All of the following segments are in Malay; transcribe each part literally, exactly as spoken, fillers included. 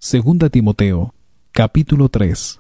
Segunda Timoteo, capítulo tres.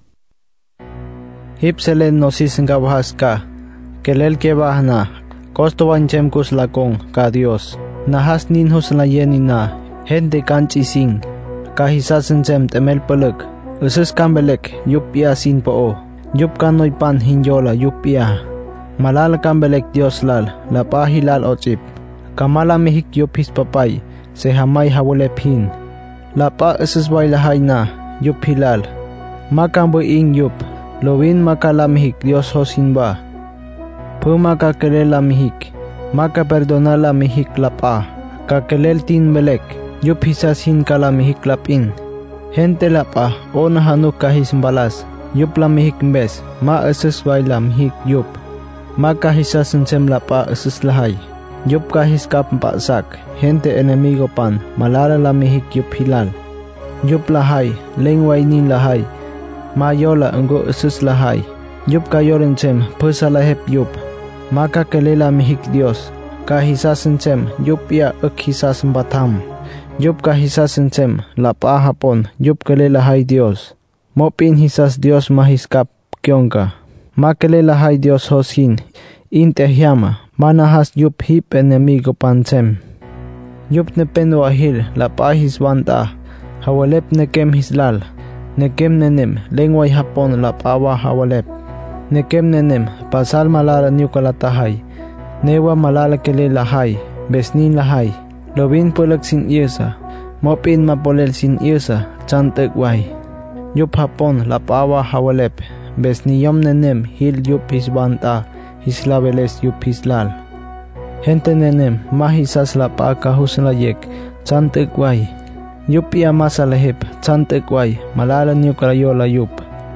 Hipselen nosis ngabhaska, kelel kebahna, kosto wanchem kuslakong ka Dios, nahas ninhus la yenina, hende kanchising, kahisasenchem temel pelek, usus kambelek, yupia sin poo, yup kanoy pan hinyola yupia, malal kambelek Dios lal, lapa hilal ochip, kamala mehik yup his papay, se hamay hawalep hin, lapa usus wailahay na, yup hilal, makambo ing yup, lowin makalamihik Dios hosinba. Puma kakelel lamihik, maka perdona lamihik lapa, kakelel tin melek, yup hisas hin kalamihik lapin. Gente lapa, ona hanuk kahis balas, yup lamihik mbes, ma eses way lamihik yup. Maka hisas encem lapa eses lahay, yup kahis kapmpa sak, gente enemigo pan, malala lamihik yup hilal. Yup lahay, lengway nin lahay, mayola enggo esus lahay, yup kayorencem pesalahep yup, maka kelela mihik Dios, kahisasencem yup ya ek hisasem batam, yup kahisasencem lapa hapon, yup kelelahay Dios, mopin hisas Dios mahiskap kyongka, makelelahay Dios hosin, intehyama, manahas yup hip enemigo pancem, yup nepen wahil lapa hiswanta, hawalep nekem hislal, nekem nenem lengway hapon lapawa hawalep. Nekem nenem pasal malala niukalatahay, newa malala kele lahay, besnin lahay, lobin pulak sin iesa, mopin mapolel sin iesa, chantek way. Yup hapon lapawa hawalep, besniyom nenem hil yup hisbanta, hislabeles yup hislal. Gente nenem mahisas lapa kahus layek, chantek way. Yup ya masalahip, chantek way, malala niukalayola yup.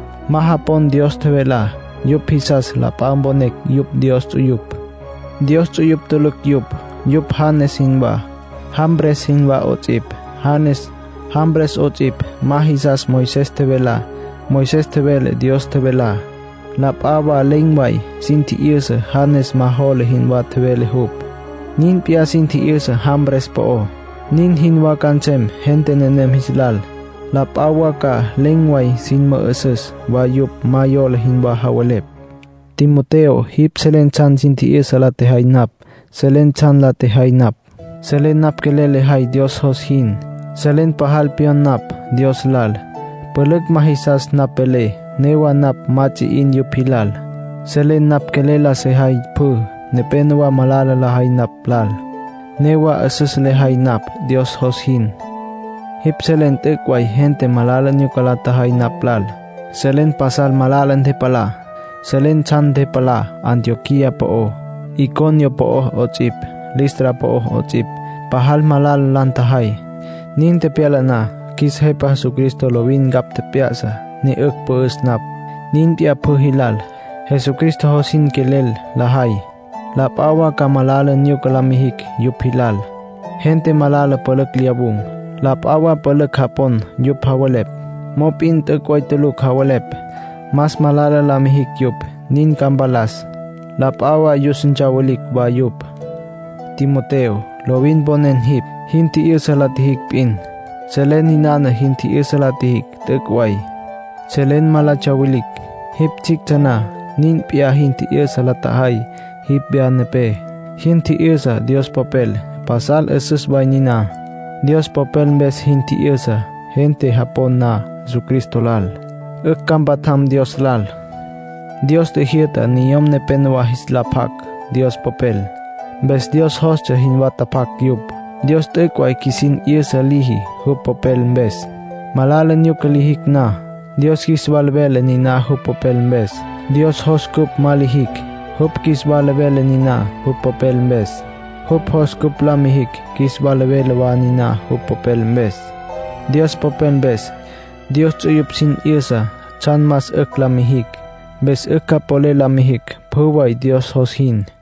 Mahapon Dios tevela, yup hisas lapambonek yup Dios tuyup. Dios tuyup tuluk yup, yup hanes hinba, hambres hinba ochip, hanes, hambres ochip, mahisas Moises tevela, Moises tevele Dios tevela. Lapaba lengway, sinti irse, hanes mahole hinba tevele hup. Nin pia sinti irse, hambres poo. Nin hinwa kancem, gente nenem hislal. Lapawa ka lengway sin maeses, wayup mayol hinwa hawalep. Timoteo, hip selen chan sinti isa la tehaynap, selen chan la tehaynap. Selen nap kelele hay Dios hos hin, selen pahal pion nap, Dios lal. Pelek mahisas napele, newa nap machi in yup hilal. Selen nap kelela se hay pu, nepenwa malala la hay nap lal. Newa asus lehay nap, Dios hos hin. Hip selen tekway gente malala niukalatahay naplal. Selen pasal malalan de pala. Selen chan de pala, Antioquia poo. Iconio poo ochip, Listra poo ochip. Pahal malal lantahay. Nin te piala na, kis hepa Jesucristo lobin gap te piasa, ni ek po nap. Nin pia po hilal, Jesucristo hosin kelel lahay. Lapawa ka malala niyo kalamihik yup hilal. Gente malala palak liabung. Lapawa palak hapon yup hawalep. Mopin tekway tuluk hawalep. Mas malala lamihik yup. Nin kambalas. Lapawa yusin chawalik ba yup. Timoteo, lowin bonen hip. Hinti irsa latihik pin. Selen hinana hinti irsa latihik tekway. Selen mala chawilik. Hip chik tana. Nin pia hinti irsa latahay. Hip bianepe, hinti irsa Dios papel, pasal esus bainina. Dios papel mbes hinti irsa, gente hapon na, Jesucristo lal. Ek kambatam Dios lal. Dios de hirta niyom ne penwa hislapak, Dios papel. Bes Dios hoscha hinwatapak yup. Dios tekway kisin irsa lihi, hup papel mbes. Malalan yuk lihik na. Dios kiswalbele ni na hup papel mbes. Dios hoskup malihik. Hup kisbala vele nina, hup papel mbes. Hup hoskup lamihik, kisbala vele wanina, hup papel mbes. Dios papel mbes. Dios tuyup sin irsa, chan mas ek lamihik. Bes ek kapole lamihik, puway Dios hos hin.